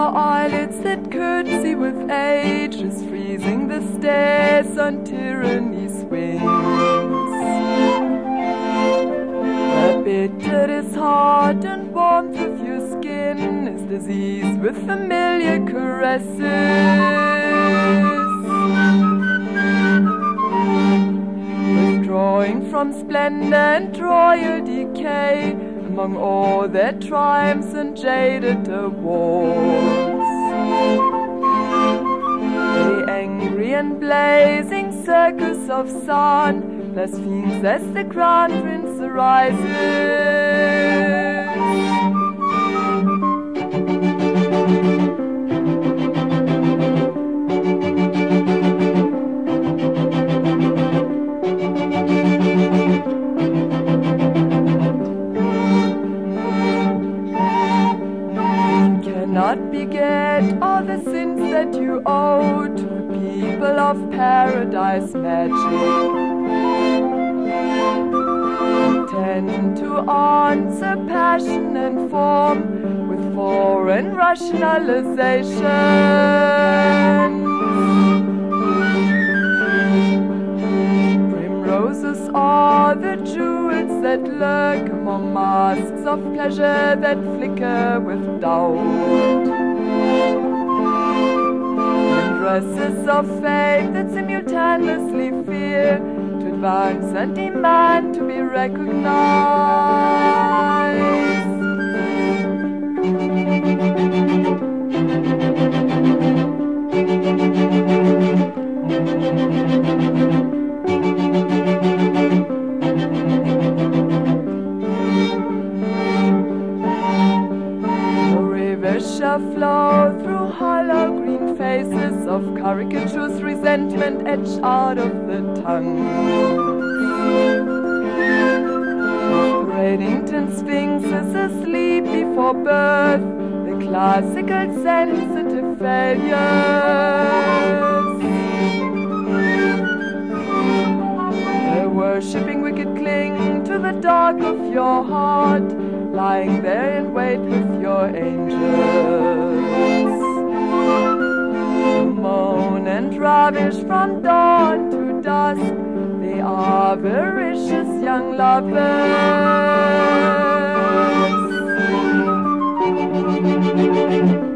eyelids that curtsy with age is freezing the stairs on tyranny swings. The bitter is hard and warmth of your skin is disease with familiar caresses. Withdrawing from splendor and royal decay among all their triumphs and jaded awards, the angry and blazing circus of sun blasphemes as the crown prince arises. Cannot beget all the sins that you owe to the people of paradise magic. Tend to answer passion and form with foreign rationalization. Primroses are the jewels that lurk among masks of pleasure that flicker with doubt. Dresses of fame that simultaneously fear to advance and demand to be recognized. Shall flow through hollow green faces of caricatures, resentment etched out of the tongue. Braddington Sphinx is asleep before birth, the classical sensitive failures. The worshipping wicked cling to the dark of your heart, lying there in wait with your angels. Moan and ravish from dawn to dusk, they are avaricious young lovers.